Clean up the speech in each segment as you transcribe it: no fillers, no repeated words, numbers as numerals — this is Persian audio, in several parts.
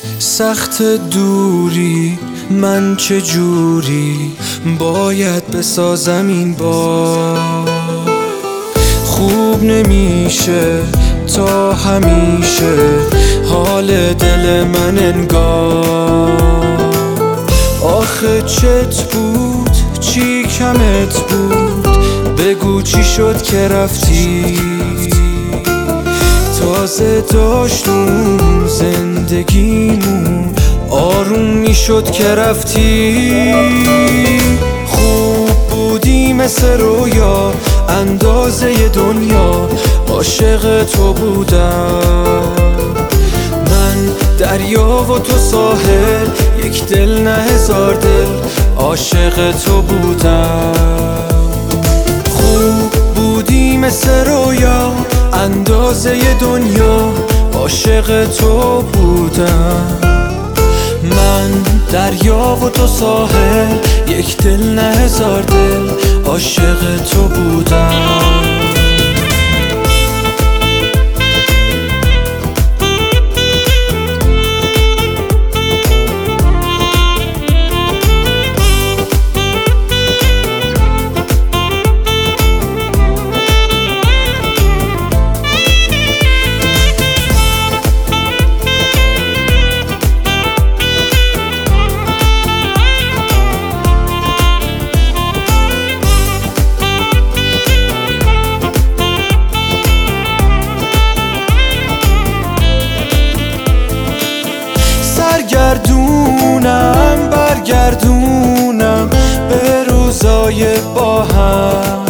سخت دوری، من چجوری باید بسازم این بار؟ خوب نمیشه تا همیشه حال دل من انگار. آخه چت بود چی کمت بود، بگو چی شد که رفتی؟ تازه داشتم زندگیمون آروم میشد که رفتی. خوب بودی مثل رویا، اندازه دنیا عاشق تو بودم. من دریا و تو ساحل، یک دل نه هزار دل عاشق تو بودم. خوب بودی مثل رویا، اندازه دنیا عاشق تو بودم. من دریا و تو ساحل، یک دل نه هزار دل عاشق تو بودم. برگردونم به روزای با هم.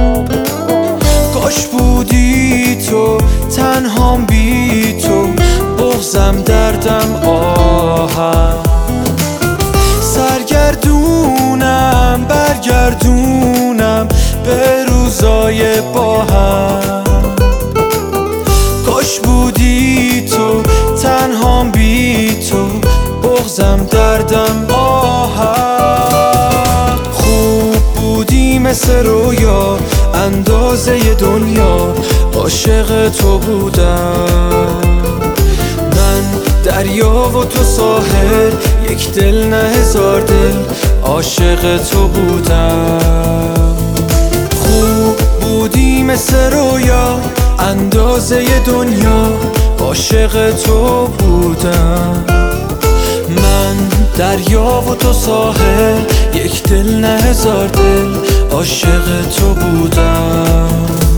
کاش بودی تو تنهام بی تو، بغضم دردم آهم. برگردونم به روزای با هم. کاش بودی تو تنهام بی تو، بغضم دردم آهم. خوب بودی مثل رویا، اندازه دنیا عاشق تو بودم. من دریا و تو ساحل، یک دل نه هزار دل عاشق تو بودم. خوب بودی مثل رویا، اندازه دنیا عاشق تو بودم. من دریا و تو ساحل، یک دل نه هزار دل عاشق تو بودم.